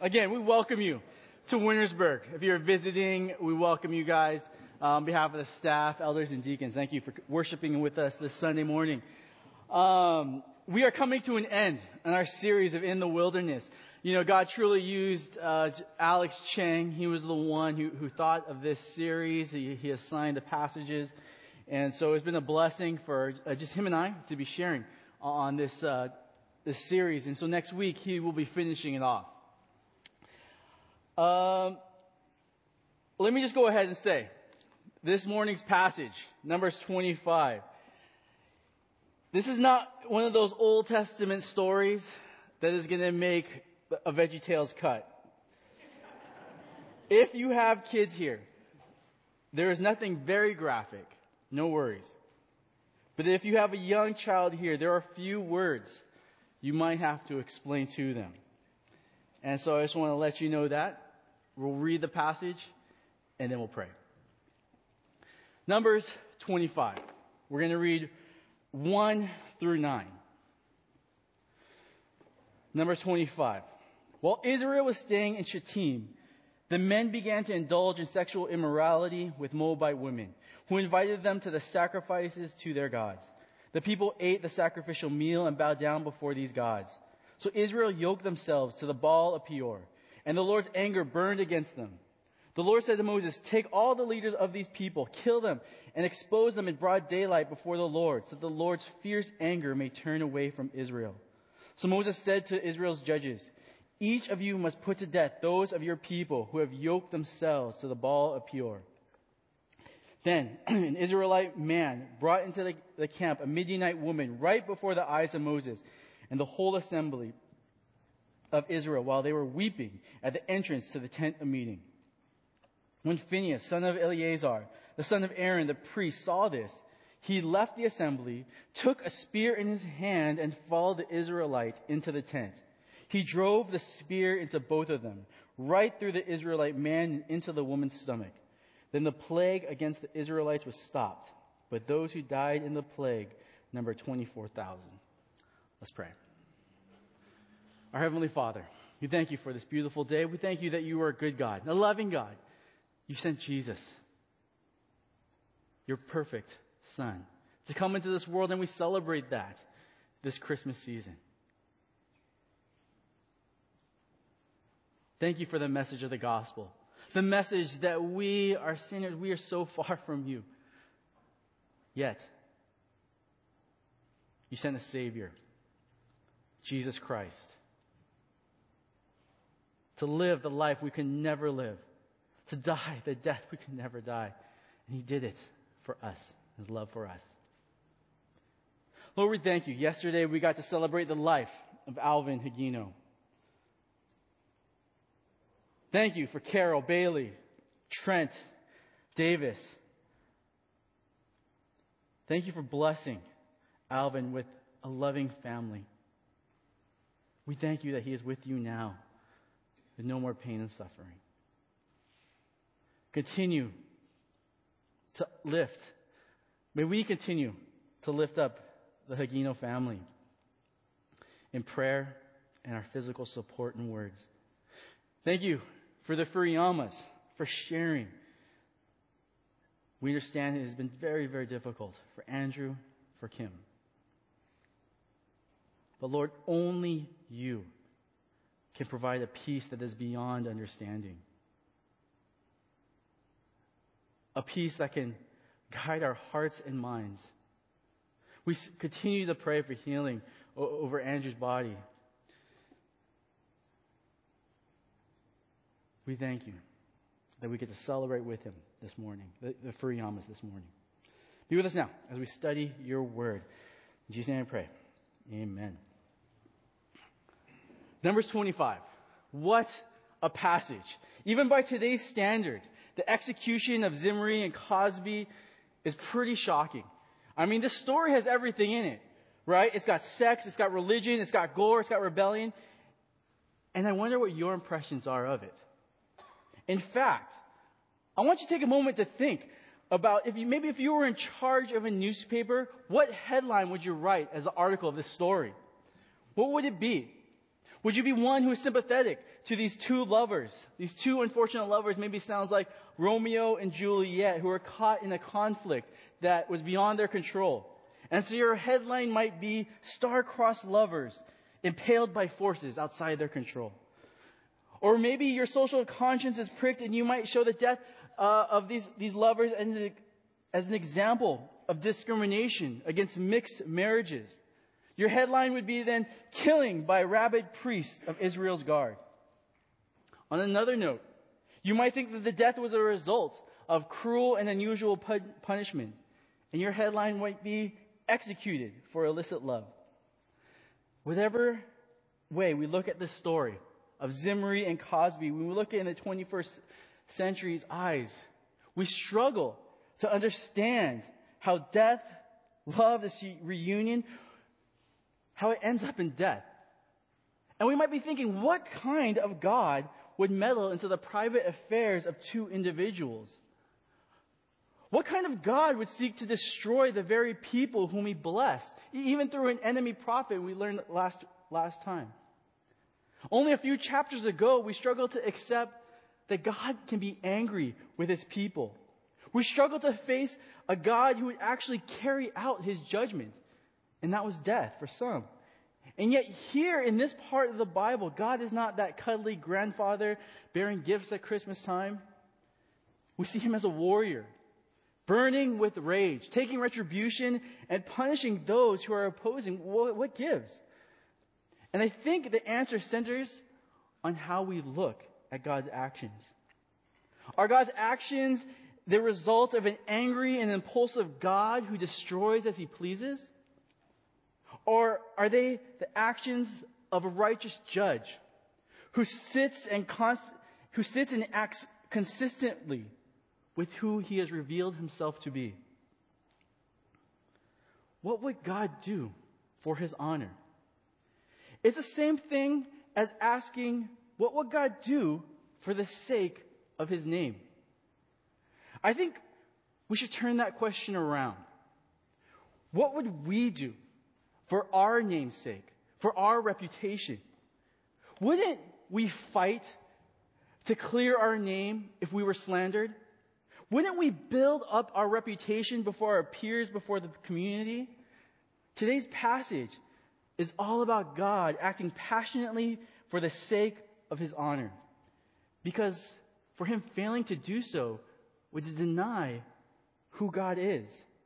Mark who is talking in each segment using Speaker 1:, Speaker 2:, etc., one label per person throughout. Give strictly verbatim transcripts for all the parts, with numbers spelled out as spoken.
Speaker 1: Again, we welcome you to Wintersburg. If you're visiting, we welcome you guys. Uh, on behalf of the staff, elders, and deacons, thank you for worshiping with us this Sunday morning. Um, we are coming to an end in our series of In the Wilderness. You know, God truly used uh, Alex Chang. He was the one who, who thought of this series. He, he assigned the passages. And so it's been a blessing for uh, just him and I to be sharing on this uh, this series. And so next week, he will be finishing it off. Um, let me just go ahead and say, this morning's passage, Numbers twenty-five, this is not one of those Old Testament stories that is going to make a VeggieTales cut. If you have kids here, there is nothing very graphic. No worries. But if you have a young child here, there are a few words you might have to explain to them. And so I just want to let you know that. We'll read the passage, and then we'll pray. Numbers twenty-five. We're going to read one through nine. Numbers twenty-five. While Israel was staying in Shittim, the men began to indulge in sexual immorality with Moabite women, who invited them to the sacrifices to their gods. The people ate the sacrificial meal and bowed down before these gods. So Israel yoked themselves to the Baal of Peor, and the Lord's anger burned against them. The Lord said to Moses, "Take all the leaders of these people, kill them, and expose them in broad daylight before the Lord, so that the Lord's fierce anger may turn away from Israel." So Moses said to Israel's judges, "Each of you must put to death those of your people who have yoked themselves to the Baal of Peor." Then an Israelite man brought into the, the camp a Midianite woman right before the eyes of Moses and the whole assembly of Israel while they were weeping at the entrance to the tent of meeting. When Phinehas, son of Eleazar, the son of Aaron, the priest, saw this, he left the assembly, took a spear in his hand, and followed the Israelite into the tent. He drove the spear into both of them, right through the Israelite man and into the woman's stomach. Then the plague against the Israelites was stopped, but those who died in the plague numbered twenty-four thousand. Let's pray. Our Heavenly Father, we thank you for this beautiful day. We thank you that you are a good God, a loving God. You sent Jesus, your perfect Son, to come into this world, and we celebrate that this Christmas season. Thank you for the message of the gospel. The message that we are sinners, we are so far from you. Yet, you sent a Savior, Jesus Christ, to live the life we could never live, to die the death we could never die. And He did it for us, His love for us. Lord, we thank you. Yesterday we got to celebrate the life of Alvin Higino. Thank you for Carol, Bailey, Trent, Davis. Thank you for blessing Alvin with a loving family. We thank you that he is with you now, with no more pain and suffering. Continue to lift. May we continue to lift up the Higino family in prayer and our physical support and words. Thank you for the Furiyamas, for sharing. We understand it has been very, very difficult for Andrew, for Kim. But Lord, only you can provide a peace that is beyond understanding. A peace that can guide our hearts and minds. We continue to pray for healing over Andrew's body. We thank you that we get to celebrate with him this morning, the, the Furiyamas this morning. Be with us now as we study your word. In Jesus' name I pray. Amen. Numbers twenty-five. What a passage. Even by today's standard, the execution of Zimri and Cosby is pretty shocking. I mean, this story has everything in it, right? It's got sex, it's got religion, it's got gore, it's got rebellion. And I wonder what your impressions are of it. In fact, I want you to take a moment to think about if you, maybe if you were in charge of a newspaper, what headline would you write as the article of this story? What would it be? Would you be one who is sympathetic to these two lovers? These two unfortunate lovers maybe sounds like Romeo and Juliet, who are caught in a conflict that was beyond their control. And so your headline might be star-crossed lovers impaled by forces outside their control. Or maybe your social conscience is pricked and you might show the death uh, of these, these lovers as an, as an example of discrimination against mixed marriages. Your headline would be then, killing by rabid priests of Israel's guard. On another note, you might think that the death was a result of cruel and unusual pu- punishment. And your headline might be, executed for illicit love. Whatever way we look at this story of Zimri and Cosby, when we look in the twenty-first century's eyes, we struggle to understand how death, love, this reunion, how it ends up in death. And we might be thinking, what kind of God would meddle into the private affairs of two individuals? What kind of God would seek to destroy the very people whom He blessed, even through an enemy prophet we learned last, last time? Only a few chapters ago, we struggled to accept that God can be angry with His people. We struggled to face a God who would actually carry out His judgment, and that was death for some. And yet here in this part of the Bible, God is not that cuddly grandfather bearing gifts at Christmas time. We see Him as a warrior, burning with rage, taking retribution and punishing those who are opposing. What, what gives? And I think the answer centers on how we look at God's actions. Are God's actions the result of an angry and impulsive God who destroys as He pleases? Or are they the actions of a righteous judge who sits and const- who sits and acts consistently with who He has revealed Himself to be? What would God do for His honor? It's the same thing as asking, what would God do for the sake of His name? I think we should turn that question around. What would we do for our name's sake, for our reputation? Wouldn't we fight to clear our name if we were slandered? Wouldn't we build up our reputation before our peers, before the community? Today's passage is all about God acting passionately for the sake of His honor. Because for Him failing to do so would deny who God is.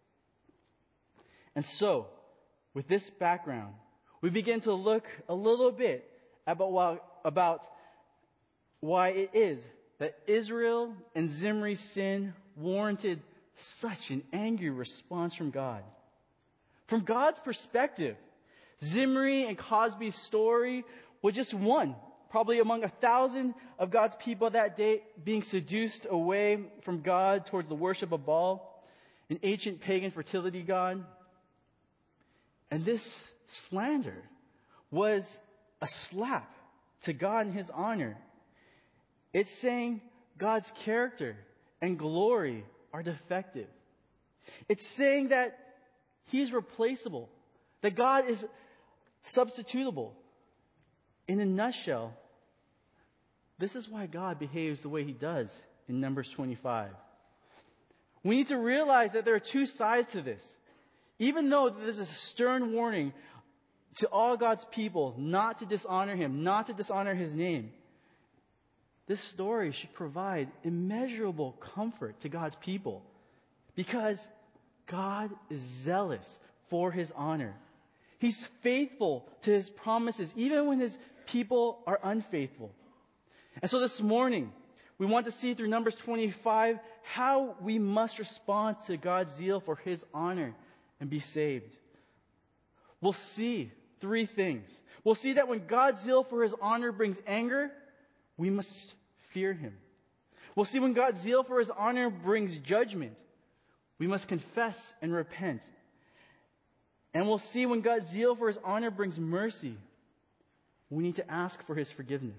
Speaker 1: And so, with this background, we begin to look a little bit about why, about why it is that Israel and Zimri's sin warranted such an angry response from God. From God's perspective, Zimri and Cosby's story was just one, probably among a thousand of God's people that day being seduced away from God towards the worship of Baal, an ancient pagan fertility god. And this slander was a slap to God and His honor. It's saying God's character and glory are defective. It's saying that He's replaceable, that God is substitutable. In a nutshell, this is why God behaves the way He does in Numbers twenty-five. We need to realize that there are two sides to this. Even though there's a stern warning to all God's people not to dishonor Him, not to dishonor His name, this story should provide immeasurable comfort to God's people because God is zealous for His honor. He's faithful to His promises, even when His people are unfaithful. And so this morning, we want to see through Numbers twenty-five how we must respond to God's zeal for His honor and be saved. We'll see three things. We'll see that when God's zeal for His honor brings anger, we must fear Him. We'll see when God's zeal for His honor brings judgment, we must confess and repent. And we'll see when God's zeal for His honor brings mercy, we need to ask for His forgiveness.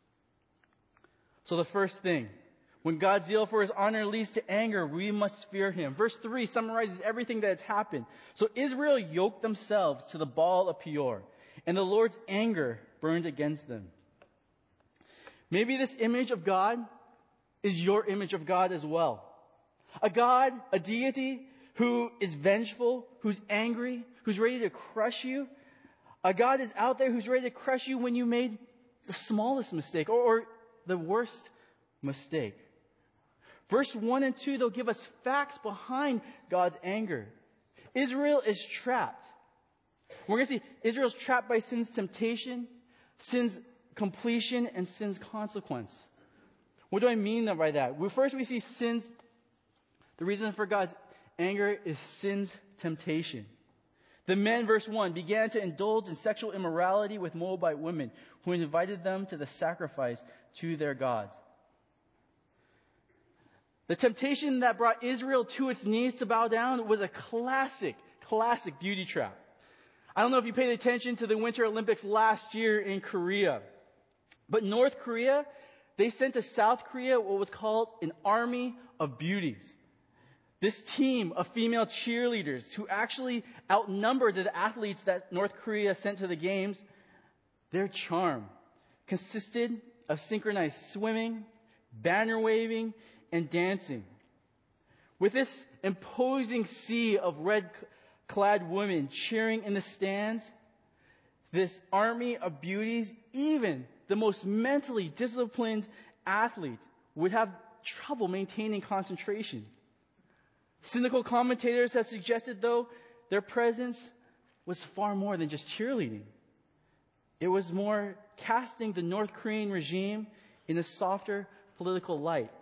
Speaker 1: So the first thing, when God's zeal for His honor leads to anger, we must fear Him. Verse three summarizes everything that has happened. So Israel yoked themselves to the Baal of Peor, and the Lord's anger burned against them. Maybe this image of God is your image of God as well. A God, a deity who is vengeful, who's angry, who's ready to crush you. A God is out there who's ready to crush you when you made the smallest mistake or, or the worst mistake. Verse one and two, they'll give us facts behind God's anger. Israel is trapped. We're going to see Israel's trapped by sin's temptation, sin's completion, and sin's consequence. What do I mean by that? Well, first we see sin's, the reason for God's anger is sin's temptation. The men, verse one, began to indulge in sexual immorality with Moabite women who invited them to the sacrifice to their gods. The temptation that brought Israel to its knees to bow down was a classic, classic beauty trap. I don't know if you paid attention to the Winter Olympics last year in Korea, but North Korea, they sent to South Korea what was called an army of beauties. This team of female cheerleaders who actually outnumbered the athletes that North Korea sent to the games, their charm consisted of synchronized swimming, banner waving, and dancing. With this imposing sea of red-clad women cheering in the stands, this army of beauties, even the most mentally disciplined athlete would have trouble maintaining concentration. Cynical commentators have suggested, though, their presence was far more than just cheerleading. It was more casting the North Korean regime in a softer political light.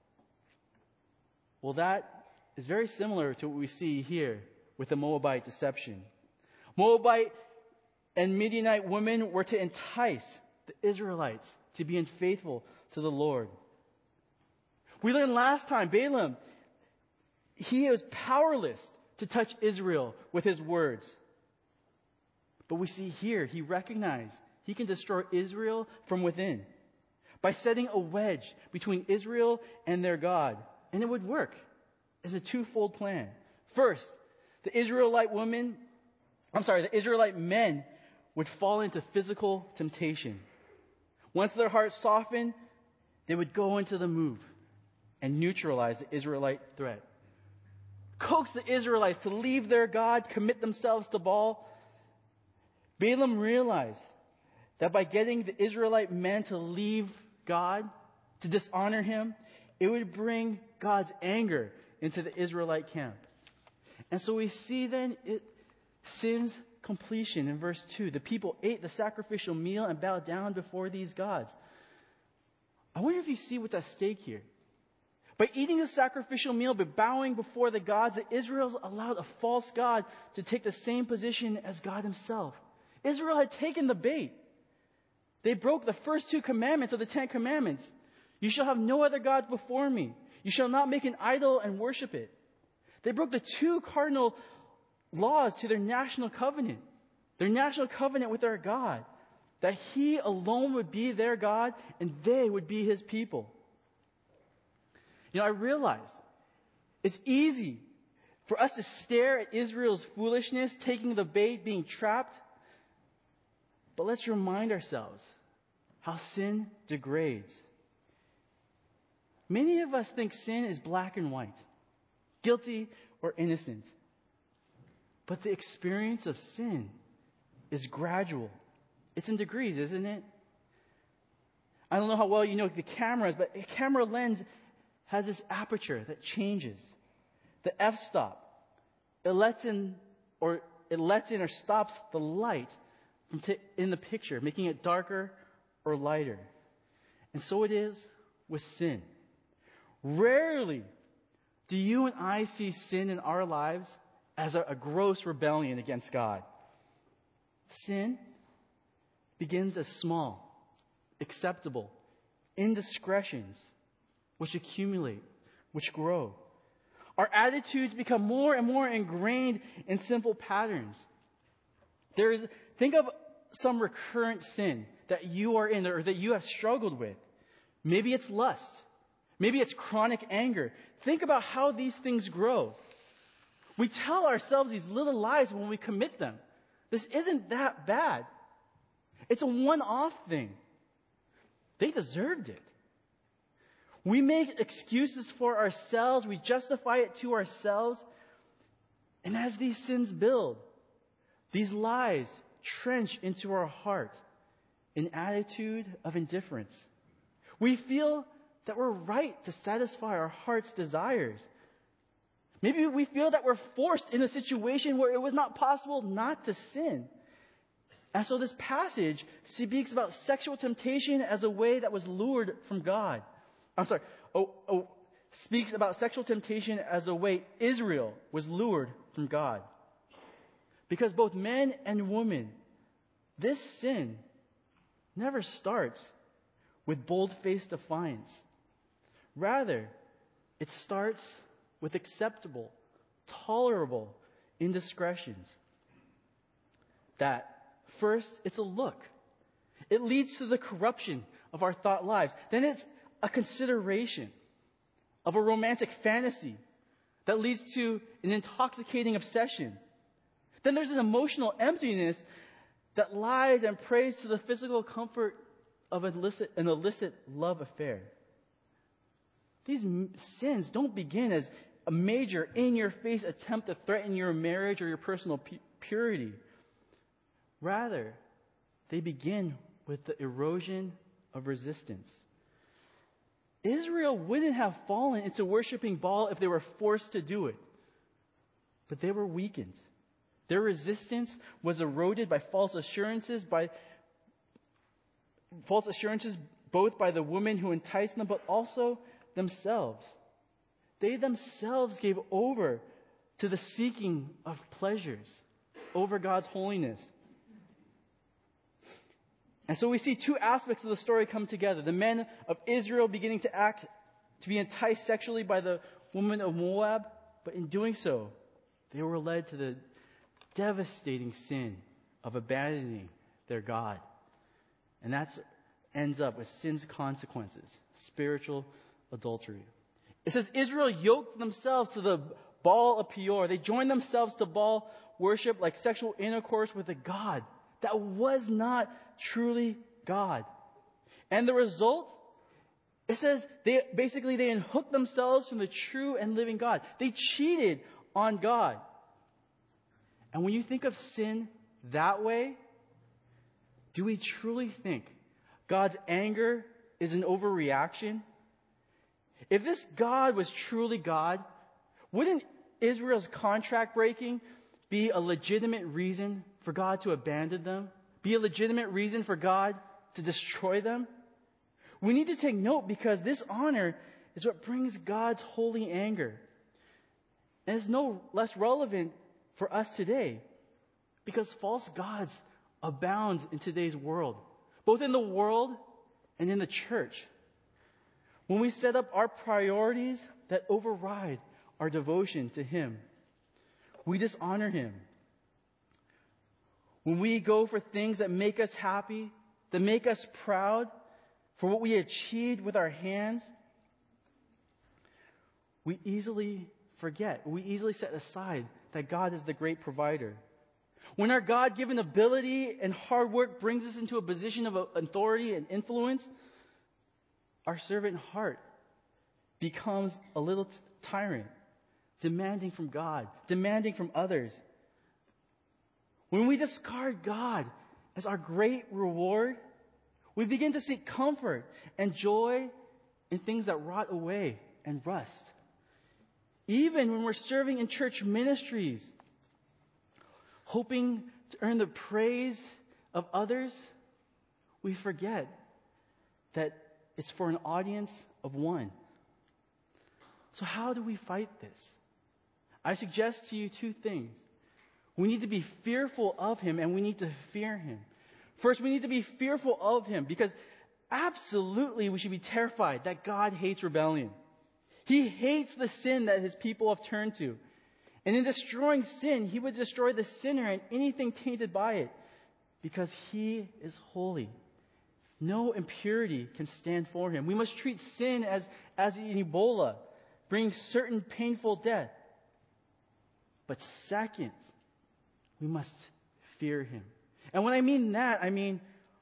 Speaker 1: Well, that is very similar to what we see here with the Moabite deception. Moabite and Midianite women were to entice the Israelites to be unfaithful to the Lord. We learned last time, Balaam, he was powerless to touch Israel with his words. But we see here, he recognized he can destroy Israel from within by setting a wedge between Israel and their God. And it would work as a twofold plan. First, the Israelite women, I'm sorry, the Israelite men would fall into physical temptation. Once their hearts softened, they would go into the move and neutralize the Israelite threat. Coax the Israelites to leave their God, commit themselves to Baal. Balaam realized that by getting the Israelite men to leave God, to dishonor Him, it would bring God's anger into the Israelite camp. And so we see then it, sin's completion in verse two. The people ate the sacrificial meal and bowed down before these gods. I wonder if you see what's at stake here. By eating the sacrificial meal, but bowing before the gods, the Israelites allowed a false god to take the same position as God Himself. Israel had taken the bait. They broke the first two commandments of the Ten Commandments. You shall have no other gods before me. You shall not make an idol and worship it. They broke the two cardinal laws to their national covenant. Their national covenant with their God. That He alone would be their God and they would be His people. You know, I realize it's easy for us to stare at Israel's foolishness, taking the bait, being trapped. But let's remind ourselves how sin degrades. Many of us think sin is black and white, guilty or innocent. But the experience of sin is gradual. It's in degrees, isn't it? I don't know how well you know the cameras, but a camera lens has this aperture that changes. The f-stop, it lets in or it lets in or stops the light from t- in the picture, making it darker or lighter. And so it is with sin. Rarely do you and I see sin in our lives as a, a gross rebellion against God. Sin begins as small, acceptable indiscretions which accumulate, which grow. Our attitudes become more and more ingrained in simple patterns. There's, think of some recurrent sin that you are in or that you have struggled with. Maybe it's lust. Maybe it's chronic anger. Think about how these things grow. We tell ourselves these little lies when we commit them. This isn't that bad. It's a one-off thing. They deserved it. We make excuses for ourselves. We justify it to ourselves. And as these sins build, these lies trench into our heart an attitude of indifference. We feel that we're right to satisfy our heart's desires. Maybe we feel that we're forced in a situation where it was not possible not to sin. And so this passage speaks about sexual temptation as a way that was lured from God. I'm sorry, oh, oh, speaks about sexual temptation as a way Israel was lured from God. Because both men and women, this sin never starts with bold-faced defiance. Rather, it starts with acceptable, tolerable indiscretions. That, first, it's a look. It leads to the corruption of our thought lives. Then it's a consideration of a romantic fantasy that leads to an intoxicating obsession. Then there's an emotional emptiness that lies and prays to the physical comfort of illicit, an illicit love affair. These sins don't begin as a major, in-your-face attempt to threaten your marriage or your personal pu- purity. Rather, they begin with the erosion of resistance. Israel wouldn't have fallen into worshiping Baal if they were forced to do it. But they were weakened. Their resistance was eroded by false assurances, by false assurances both by the women who enticed them, but also themselves. They themselves gave over to the seeking of pleasures over God's holiness. And so we see two aspects of the story come together. The men of Israel beginning to act, to be enticed sexually by the woman of Moab, but in doing so, they were led to the devastating sin of abandoning their God. And that ends up with sin's consequences, spiritual adultery. It says Israel yoked themselves to the Baal of Peor. They joined themselves to Baal worship like sexual intercourse with a God that was not truly God. And the result, it says they basically they unhooked themselves from the true and living God. They cheated on God. And when you think of sin that way, do we truly think God's anger is an overreaction? If this God was truly God, wouldn't Israel's contract breaking be a legitimate reason for God to abandon them? Be a legitimate reason for God to destroy them? We need to take note because this honor is what brings God's holy anger. And it's no less relevant for us today because false gods abound in today's world, both in the world and in the church. When we set up our priorities that override our devotion to Him, we dishonor Him. When we go for things that make us happy, that make us proud, for what we achieved with our hands, we easily forget, we easily set aside that God is the great provider. When our God-given ability and hard work brings us into a position of authority and influence, our servant heart becomes a little t- tyrant, demanding from God, demanding from others. When we discard God as our great reward, we begin to seek comfort and joy in things that rot away and rust. Even when we're serving in church ministries, hoping to earn the praise of others, we forget that it's for an audience of one. So how do we fight this? I suggest to you two things. We need to be fearful of Him and we need to fear Him. First, we need to be fearful of Him because absolutely we should be terrified that God hates rebellion. He hates the sin that His people have turned to. And in destroying sin, He would destroy the sinner and anything tainted by it because He is holy. No impurity can stand for Him. We must treat sin as, as an Ebola, bringing certain painful death. But second, we must fear Him. And when I mean that, I mean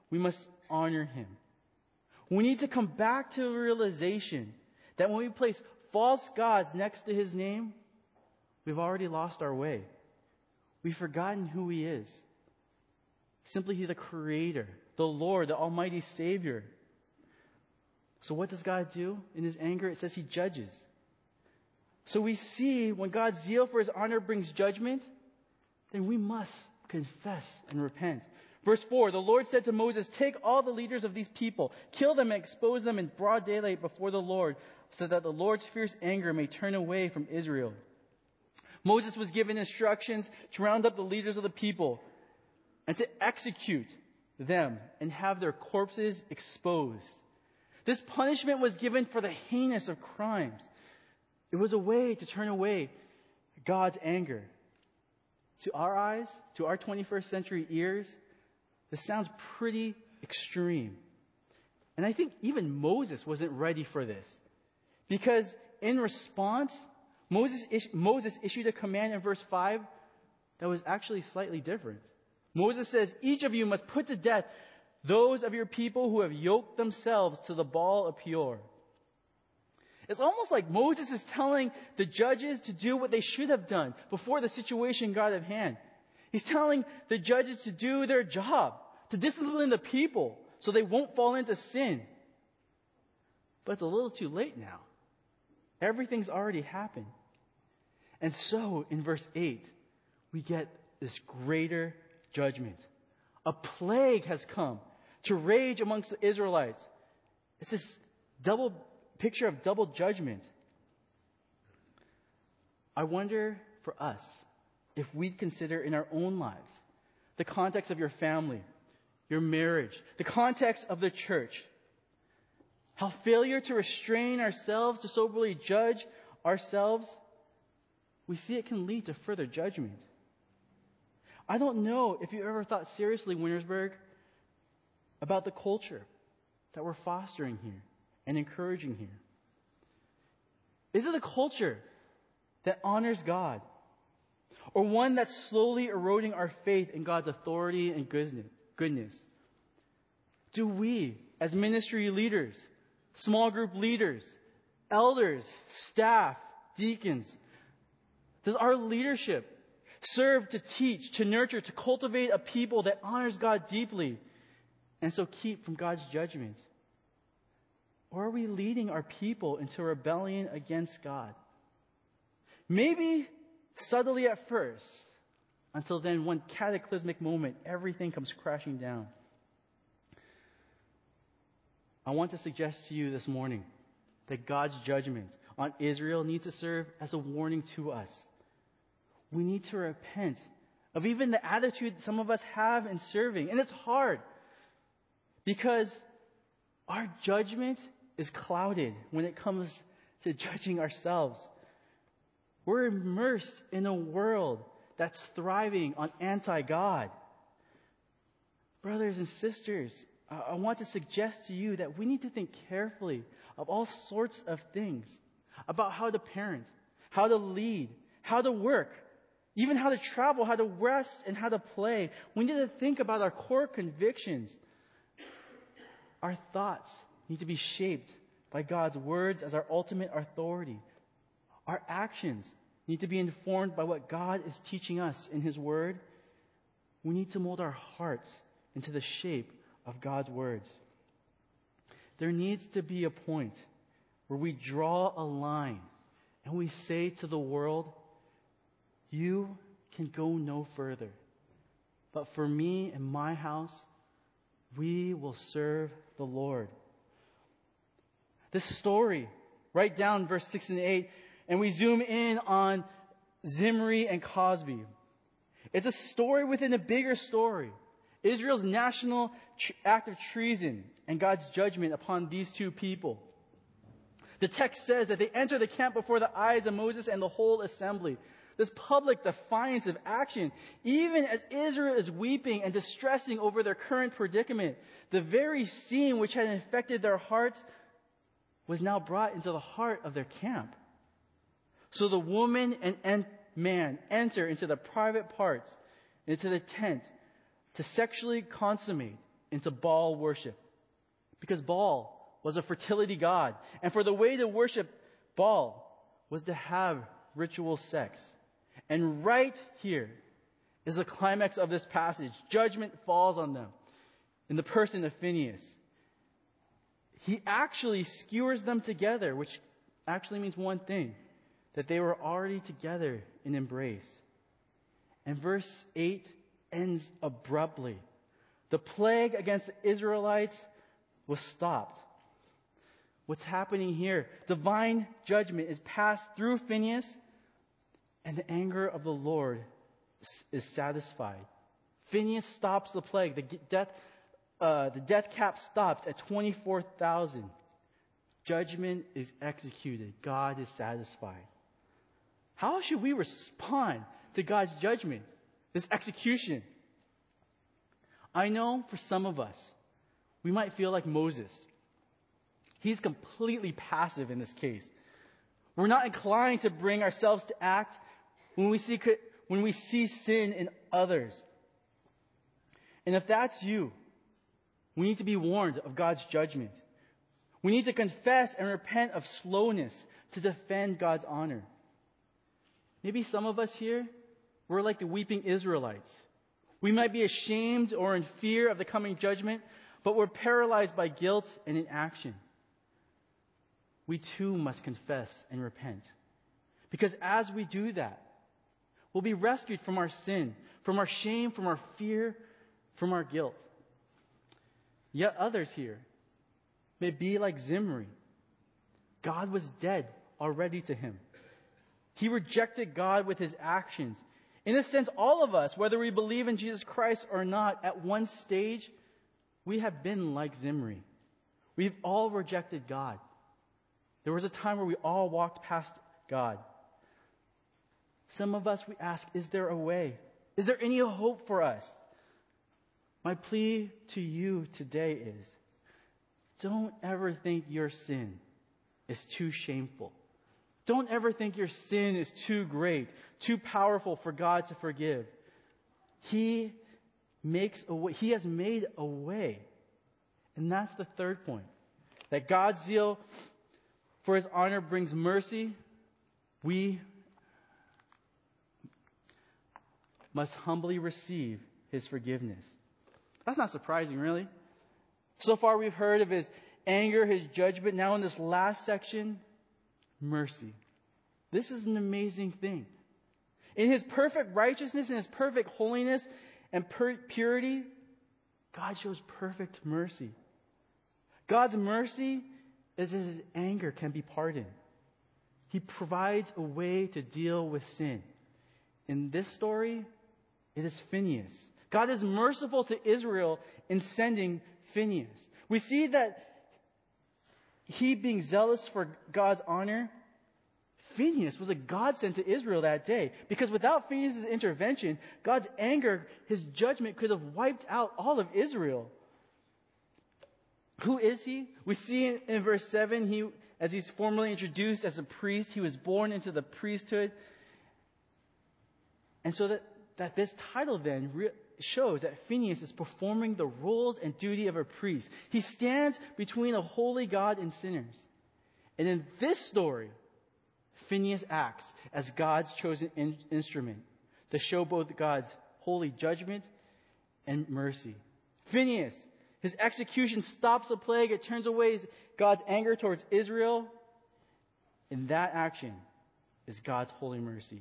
Speaker 1: we must honor him. We need to come back to the realization that when we place false gods next to his name, we've already lost our way. We've forgotten who he is. Simply he's the creator, the Lord, the almighty Savior. So what does God do? In his anger, it says he judges. So we see when God's zeal for his honor brings judgment, then we must confess and repent. Verse four, the Lord said to Moses, take all the leaders of these people, kill them and expose them in broad daylight before the Lord, so that the Lord's fierce anger may turn away from Israel. Moses was given instructions to round up the leaders of the people and to execute them and have their corpses exposed. This punishment was given for the heinous of crimes. It was a way to turn away God's anger. To our eyes, to our twenty-first century ears, this sounds pretty extreme. And I think even Moses wasn't ready for this. Because in response, Moses, Moses issued a command in verse five that was actually slightly different. Moses says, each of you must put to death those of your people who have yoked themselves to the Baal of Peor. It's almost like Moses is telling the judges to do what they should have done before the situation got at hand. He's telling the judges to do their job, to discipline the people so they won't fall into sin. But it's a little too late now. Everything's already happened. And so, in verse eight, we get this greater judgment. A plague has come to rage amongst the Israelites. It's this double picture of double judgment. I wonder for us if we consider in our own lives the context of your family, your marriage, the context of the church, how failure to restrain ourselves, to soberly judge ourselves, we see it can lead to further judgment. I don't know if you ever thought seriously, Wintersburg, about the culture that we're fostering here and encouraging here. Is it a culture that honors God? Or one that's slowly eroding our faith in God's authority and goodness? Do we, as ministry leaders, small group leaders, elders, staff, deacons, does our leadership serve to teach, to nurture, to cultivate a people that honors God deeply and so keep from God's judgment? Or are we leading our people into rebellion against God? Maybe subtly at first, until then one cataclysmic moment, everything comes crashing down. I want to suggest to you this morning that God's judgment on Israel needs to serve as a warning to us. We need to repent of even the attitude some of us have in serving. And it's hard because our judgment is clouded when it comes to judging ourselves. We're immersed in a world that's thriving on anti-God. Brothers and sisters, I want to suggest to you that we need to think carefully of all sorts of things about how to parent, how to lead, how to work, even how to travel, how to rest, and how to play. We need to think about our core convictions. Our thoughts need to be shaped by God's words as our ultimate authority. Our actions need to be informed by what God is teaching us in His Word. We need to mold our hearts into the shape of God's words. There needs to be a point where we draw a line and we say to the world, you can go no further. But for me and my house, we will serve the Lord. This story, write down verse six and eight, and we zoom in on Zimri and Cosby. It's a story within a bigger story. Israel's national tr- act of treason and God's judgment upon these two people. The text says that they enter the camp before the eyes of Moses and the whole assembly. This public defiance of action, even as Israel is weeping and distressing over their current predicament, the very scene which had infected their hearts was now brought into the heart of their camp. So the woman and, and man enter into the private parts, into the tent, to sexually consummate into Baal worship. Because Baal was a fertility god. And for the way to worship Baal was to have ritual sex. And right here is the climax of this passage. Judgment falls on them in the person of Phinehas. He actually skewers them together, which actually means one thing, that they were already together in embrace. And verse eight ends abruptly. The plague against the Israelites was stopped. What's happening here? Divine judgment is passed through Phinehas, and the anger of the Lord is satisfied. Phinehas stops the plague. The death, uh, the death cap stops at twenty-four thousand. Judgment is executed. God is satisfied. How should we respond to God's judgment, this execution? I know for some of us, we might feel like Moses. He's completely passive in this case. We're not inclined to bring ourselves to act when we see, when we see sin in others. And if that's you, we need to be warned of God's judgment. We need to confess and repent of slowness to defend God's honor. Maybe some of us here, we're like the weeping Israelites. We might be ashamed or in fear of the coming judgment, but we're paralyzed by guilt and inaction. We too must confess and repent. Because as we do that, we'll be rescued from our sin, from our shame, from our fear, from our guilt. Yet others here may be like Zimri. God was dead already to him. He rejected God with his actions. In a sense, all of us, whether we believe in Jesus Christ or not, at one stage, we have been like Zimri. We've all rejected God. There was a time where we all walked past God. Some of us, we ask, is there a way? Is there any hope for us? My plea to you today is, don't ever think your sin is too shameful. Don't ever think your sin is too great, too powerful for God to forgive. He makes a way. He has made a way. And that's the third point. That God's zeal for his honor brings mercy. We must humbly receive his forgiveness. That's not surprising, really. So far we've heard of his anger, his judgment. Now in this last section, mercy. This is an amazing thing. In his perfect righteousness and his perfect holiness and pur- purity, God shows perfect mercy. God's mercy is that his anger can be pardoned. He provides a way to deal with sin. In this story, it is Phinehas. God is merciful to Israel in sending Phinehas. We see that he being zealous for God's honor, Phinehas was a godsend to Israel that day. Because without Phinehas' intervention, God's anger, his judgment could have wiped out all of Israel. Who is he? We see in, in verse seven, he, as he's formally introduced as a priest, he was born into the priesthood. And so that, that this title then re- shows that Phinehas is performing the roles and duty of a priest. He stands between a holy God and sinners. And in this story, Phinehas acts as God's chosen in- instrument to show both God's holy judgment and mercy. Phinehas, his execution stops the plague. It turns away God's anger towards Israel. And that action is God's holy mercy.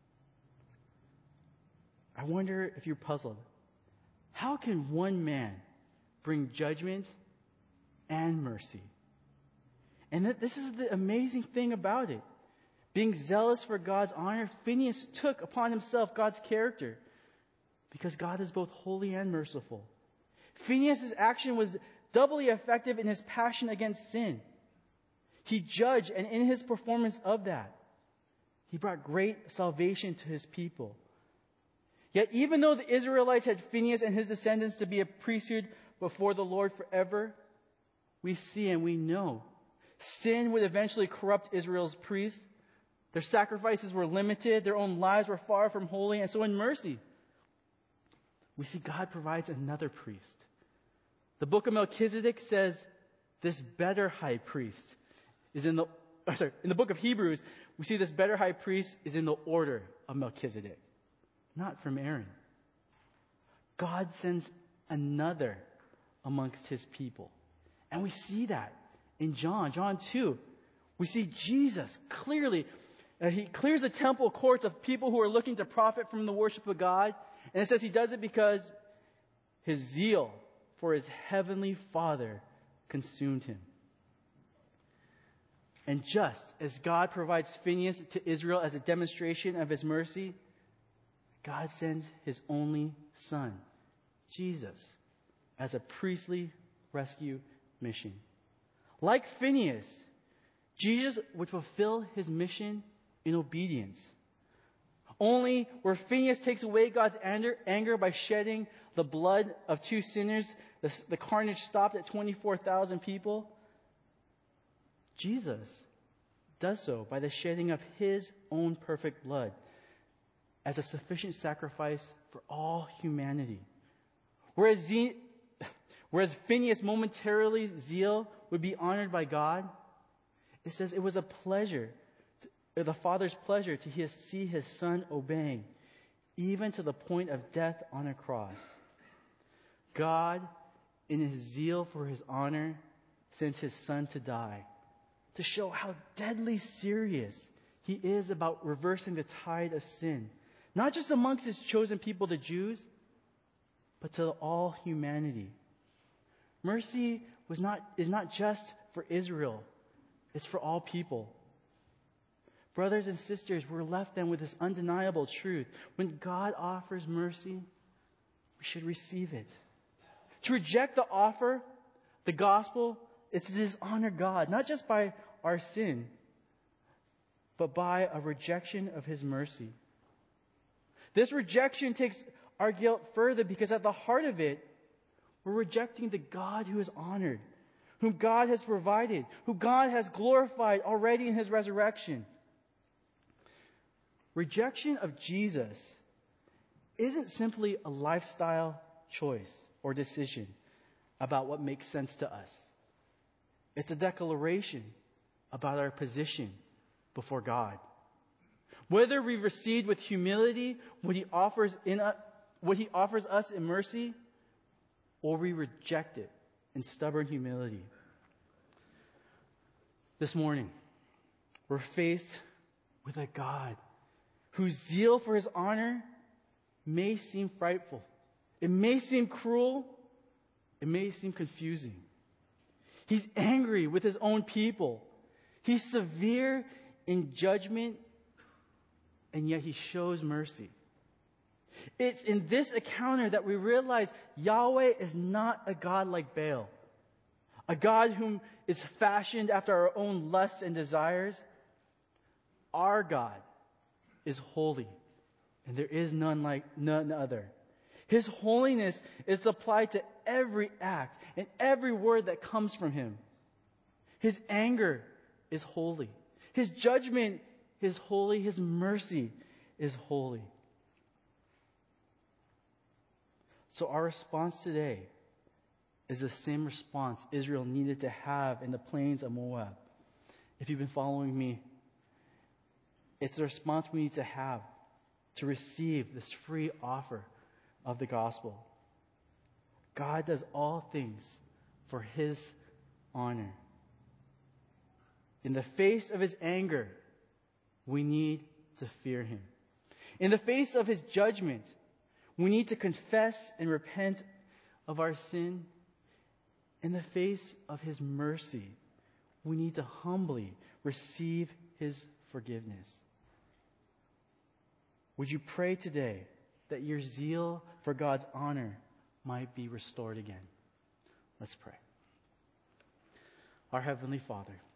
Speaker 1: I wonder if you're puzzled. How can one man bring judgment and mercy? And that this is the amazing thing about it. Being zealous for God's honor, Phinehas took upon himself God's character because God is both holy and merciful. Phinehas' action was doubly effective in his passion against sin. He judged, and in his performance of that, he brought great salvation to his people. Yet even though the Israelites had Phinehas and his descendants to be a priesthood before the Lord forever, we see and we know sin would eventually corrupt Israel's priests. Their sacrifices were limited. Their own lives were far from holy. And so in mercy, we see God provides another priest, The book of Melchizedek says this better high priest is in the, oh, sorry, in the book of Hebrews, we see this better high priest is in the order of Melchizedek, not from Aaron. God sends another amongst his people. And we see that in John, John two. We see Jesus clearly. Uh, he clears the temple courts of people who are looking to profit from the worship of God. And it says he does it because his zeal for his heavenly Father consumed him. And just as God provides Phinehas to Israel as a demonstration of his mercy, God sends his only son, Jesus, as a priestly rescue mission. Like Phinehas, Jesus would fulfill his mission in obedience. Only where Phinehas takes away God's anger, anger by shedding the blood of two sinners, the, the carnage stopped at twenty-four thousand people. Jesus does so by the shedding of his own perfect blood as a sufficient sacrifice for all humanity. Whereas, Ze- whereas Phinehas' momentarily zeal would be honored by God, it says it was a pleasure, the Father's pleasure to his, see his Son obeying, even to the point of death on a cross. God, in his zeal for his honor, sends his Son to die, to show how deadly serious he is about reversing the tide of sin, not just amongst his chosen people, the Jews, but to all humanity. Mercy was not, is not just for Israel, it's for all people. Brothers and sisters, we're left then with this undeniable truth. When God offers mercy, we should receive it. To reject the offer, the gospel, is to dishonor God, not just by our sin, but by a rejection of his mercy. This rejection takes our guilt further because at the heart of it, we're rejecting the God who is honored, whom God has provided, who God has glorified already in his resurrection. Rejection of Jesus isn't simply a lifestyle choice or decision about what makes sense to us. It's a declaration about our position before God. Whether we receive with humility what he offers in us, what he offers us in mercy, or we reject it in stubborn humility. This morning, we're faced with a God whose zeal for his honor may seem frightful. It may seem cruel. It may seem confusing. He's angry with his own people. He's severe in judgment, and yet he shows mercy. It's in this encounter that we realize Yahweh is not a God like Baal, a God whom is fashioned after our own lusts and desires. Our God is holy, and there is none like none other. His holiness is applied to every act and every word that comes from him. His anger is holy. His judgment is holy. His mercy is holy. So our response today is the same response Israel needed to have in the plains of Moab. If you've been following me, it's the response we need to have to receive this free offer of the gospel. God does all things for his honor. In the face of his anger, we need to fear him. In the face of his judgment, we need to confess and repent of our sin. In the face of his mercy, we need to humbly receive his forgiveness. Would you pray today that your zeal for God's honor might be restored again? Let's pray. Our Heavenly Father,